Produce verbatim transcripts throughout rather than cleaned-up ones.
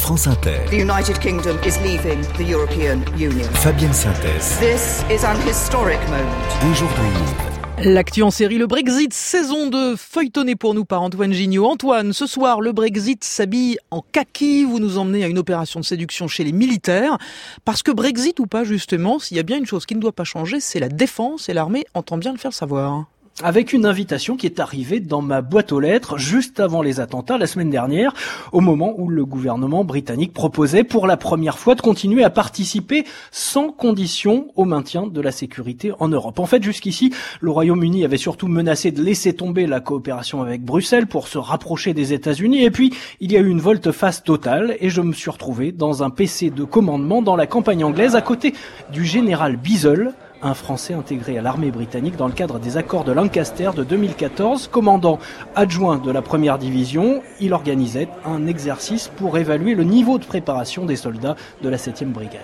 France Inter. The United Kingdom is leaving the European Union. Fabienne Synthèse. This is an historic moment. Un jour dans le monde. L'actu en série, le Brexit, saison deux, feuilletonné pour nous par Antoine Gignot. Antoine, ce soir, le Brexit s'habille en kaki. Vous nous emmenez à une opération de séduction chez les militaires. Parce que Brexit ou pas, justement, s'il y a bien une chose qui ne doit pas changer, c'est la défense et l'armée entend bien le faire savoir. Avec une invitation qui est arrivée dans ma boîte aux lettres juste avant les attentats la semaine dernière, au moment où le gouvernement britannique proposait pour la première fois de continuer à participer sans condition au maintien de la sécurité en Europe. En fait, jusqu'ici, le Royaume-Uni avait surtout menacé de laisser tomber la coopération avec Bruxelles pour se rapprocher des États-Unis. Et puis, il y a eu une volte-face totale et je me suis retrouvé dans un P C de commandement dans la campagne anglaise à côté du général Bizel, un Français intégré à l'armée britannique dans le cadre des accords de Lancaster de deux mille quatorze, commandant adjoint de la première division. Il organisait un exercice pour évaluer le niveau de préparation des soldats de la septième brigade.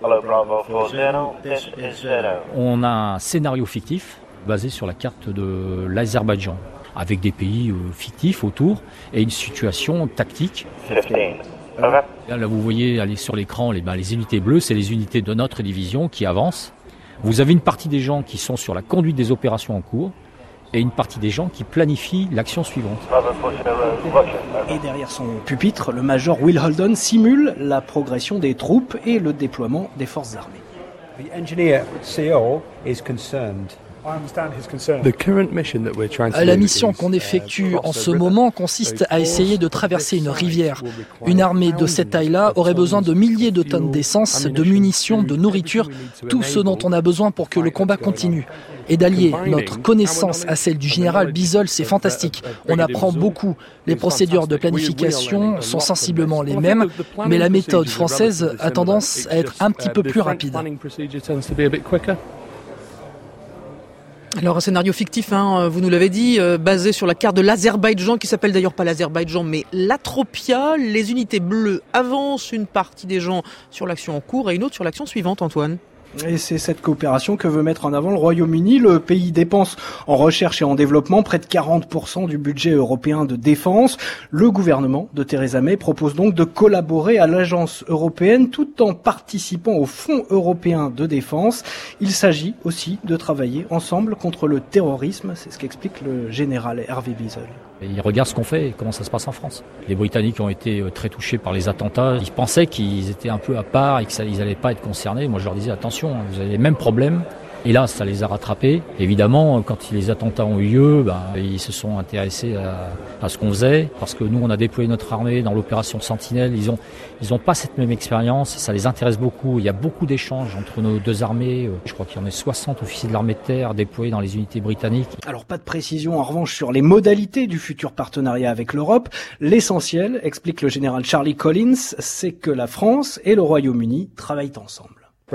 On a un scénario fictif basé sur la carte de l'Azerbaïdjan, avec des pays fictifs autour et une situation tactique. Là, vous voyez aller sur l'écran les, ben, les unités bleues, c'est les unités de notre division qui avancent. Vous avez une partie des gens qui sont sur la conduite des opérations en cours et une partie des gens qui planifient l'action suivante. Et derrière son pupitre, le major Will Holden simule la progression des troupes et le déploiement des forces armées. The engineer C O is concerned. La mission qu'on effectue en ce moment consiste à essayer de traverser une rivière. Une armée de cette taille-là aurait besoin de milliers de tonnes d'essence, de munitions, de nourriture, tout ce dont on a besoin pour que le combat continue. Et d'allier notre connaissance à celle du général Bizel, c'est fantastique. On apprend beaucoup. Les procédures de planification sont sensiblement les mêmes, mais la méthode française a tendance à être un petit peu plus rapide. Alors un scénario fictif, hein, vous nous l'avez dit, euh, basé sur la carte de l'Azerbaïdjan, qui s'appelle d'ailleurs pas l'Azerbaïdjan mais l'Atropia. Les unités bleues avancent, une partie des gens sur l'action en cours et une autre sur l'action suivante, Antoine. Et c'est cette coopération que veut mettre en avant le Royaume-Uni. Le pays dépense en recherche et en développement près de quarante pour cent du budget européen de défense. Le gouvernement de Theresa May propose donc de collaborer à l'agence européenne tout en participant au Fonds européen de défense. Il s'agit aussi de travailler ensemble contre le terrorisme. C'est ce qu'explique le général Hervé Bizel. Ils regardent ce qu'on fait et comment ça se passe en France. Les Britanniques ont été très touchés par les attentats. Ils pensaient qu'ils étaient un peu à part et qu'ils n'allaient pas être concernés. Moi, je leur disais, attention, vous avez les mêmes problèmes. Et là, ça les a rattrapés. Évidemment, quand les attentats ont eu lieu, ben, ils se sont intéressés à, à ce qu'on faisait. Parce que nous, on a déployé notre armée dans l'opération Sentinelle. Ils ont, ils ont pas cette même expérience. Ça les intéresse beaucoup. Il y a beaucoup d'échanges entre nos deux armées. Je crois qu'il y en a soixante officiers de l'armée de terre déployés dans les unités britanniques. Alors, pas de précision en revanche sur les modalités du futur partenariat avec l'Europe. L'essentiel, explique le général Charlie Collins, c'est que la France et le Royaume-Uni travaillent ensemble.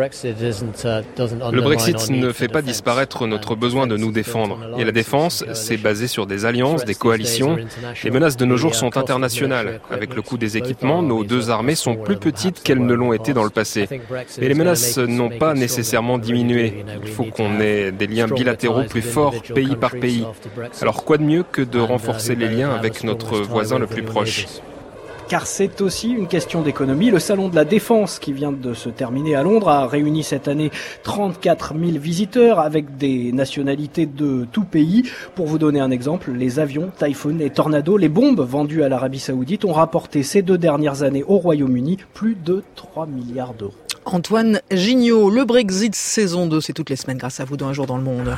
Le Brexit ne fait pas disparaître notre besoin de nous défendre. Et la défense, c'est basé sur des alliances, des coalitions. Les menaces de nos jours sont internationales. Avec le coût des équipements, nos deux armées sont plus petites qu'elles ne l'ont été dans le passé. Mais les menaces n'ont pas nécessairement diminué. Il faut qu'on ait des liens bilatéraux plus forts, pays par pays. Alors quoi de mieux que de renforcer les liens avec notre voisin le plus proche ? Car c'est aussi une question d'économie. Le salon de la défense qui vient de se terminer à Londres a réuni cette année trente-quatre mille visiteurs avec des nationalités de tout pays. Pour vous donner un exemple, les avions Typhoon et Tornado, les bombes vendues à l'Arabie Saoudite ont rapporté ces deux dernières années au Royaume-Uni plus de trois milliards d'euros. Antoine Gignot, le Brexit saison deux, c'est toutes les semaines grâce à vous dans Un jour dans le monde.